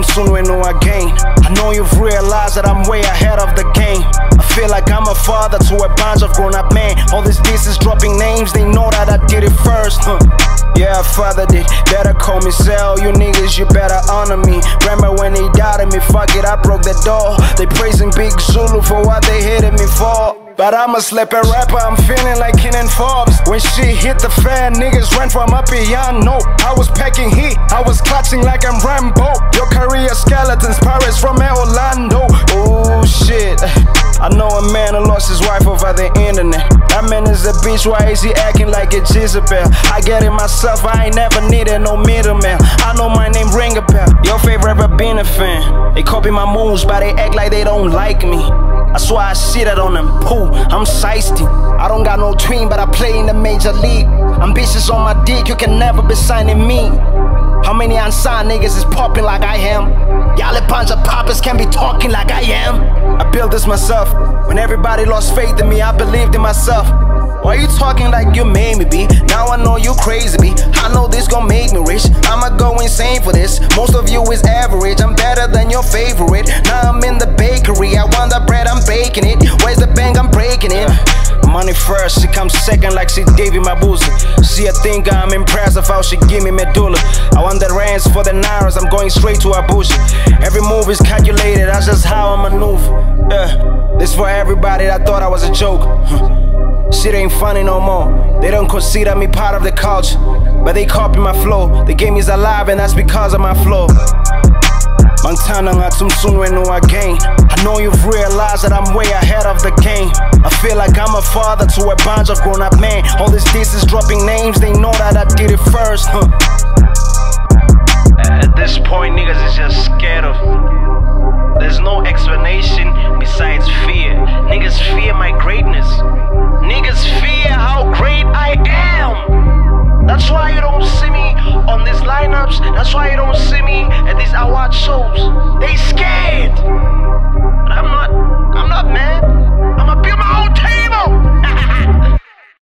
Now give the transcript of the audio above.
soon we know again. I know you've realized that I'm way ahead of the game. I feel like I'm a father to a bunch of grown-up men. All these disses dropping names, they know that I did it first, Yeah, I fathered it, better call me Cell. You niggas, you better honor me. Remember when they doubted me, fuck it, I broke the door. They praising Big Zulu for what they hated me for. But I'm a sleeping rapper, I'm feeling like Kenan Forbes. When shit hit the fan, niggas ran from up beyond. No, I was packing heat, I was clutching like I'm Rambo. Your career skeletons, pirates from Orlando. Oh shit, I know a man who lost his wife over the internet. That man is a bitch, why is he acting like a Jezebel? I get it myself, I ain't never needed no middleman. I know my name ring a bell. Your favorite rapper been a fan. They copy my moves, but they act like they don't like me. That's why I shit out on them, poo, I'm shiesty. I don't got no twin, but I play in the major league. Ambitious on my dick, you can never be signing me. How many unsigned niggas is popping like I am? Y'all a bunch of poppers can be talking like I am. I built this myself. When everybody lost faith in me, I believed in myself. Why you talking like you made me be? Now I know you crazy be. I know this gon' make me rich. I'ma go insane for this. Most of you is average, I'm better than your favorite. Now I'm in the bakery, I want the bread, I'm baking it. Where's the bank, I'm breaking it. Money first, she comes second like she gave you my boozy. She a think I'm impressed of how she give me medulla. I want the rands for the nairas, I'm going straight to Abuja. Every move is calculated, that's just how I maneuver. This for everybody that thought I was a joke. Shit ain't funny no more. They don't consider me part of the culture, but they copy my flow. The game is alive and that's because of my flow. Mangtana nga soon we know again. I know you've realized that I'm way ahead of the game. I feel like I'm a father to a bunch of grown-up men. All these disses dropping names, they know that I did it first, At this point, niggas is just scared of me. There's no explanation besides fear. Niggas fear my greatness. Niggas fear how great I am. That's why you don't see me on these lineups. That's why you don't see me at these award shows. They scared. But I'm not mad. I'm a pure